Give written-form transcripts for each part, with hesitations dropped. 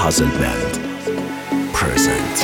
Puzzle Band present.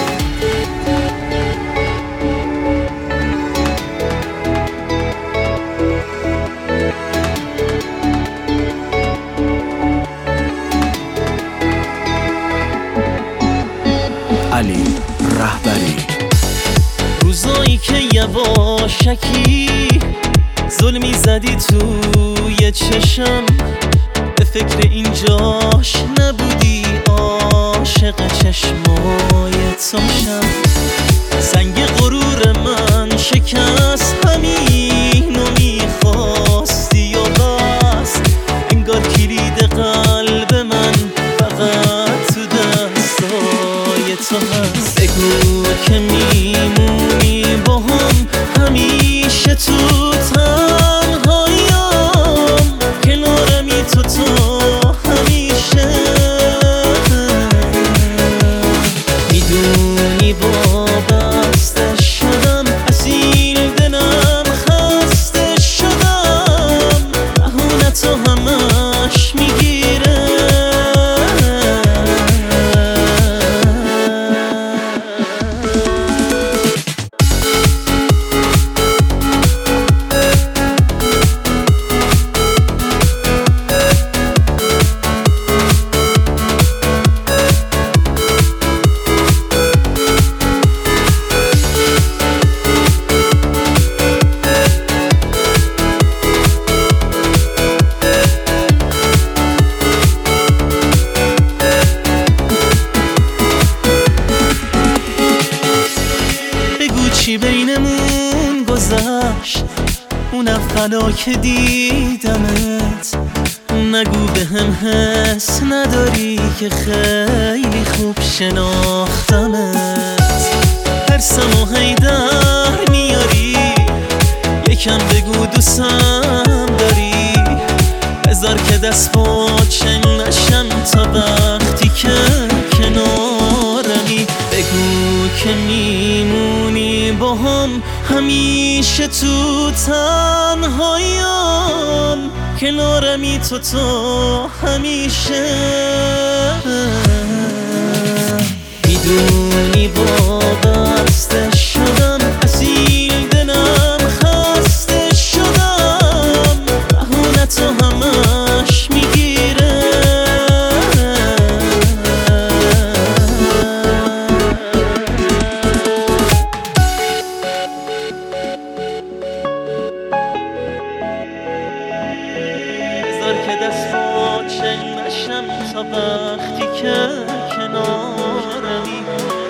علی رهبری. روزایی که یواشکی ظلمی زدی توی چشم، به فکر اینجاش نبودی، عاشق چشمای تاشم. سنگ غرور من شکست، همینو میخواستی و بس. انگار کلید قلب من فقط تو دستای تو هست. بگو که میمونی با هم همیشه تو تنهاییم، کنارمی تو همیشه. میدونی وابسته شدم، اسیر دلم خسته شدم، بهونه تو همش میگیره. چی بینمون گذشت اون اول که دیدمت؟ نگو به هم حس نداری که خیلی خوب شناختمت. ترسم و هیدر میاری، یکم بگو دوستم داری. بذار که دست باچه نشم تا وقتی که کنارمی. بگو که میمونی با هم همیشه تو تنهاییم، کنارمی تو همیشه. میدونی وابسته شدم، اسیر دلم خسته شدم، بهونه تو همش میگیره. بذار که دست باچه نشم تا وقتی که کنارمی.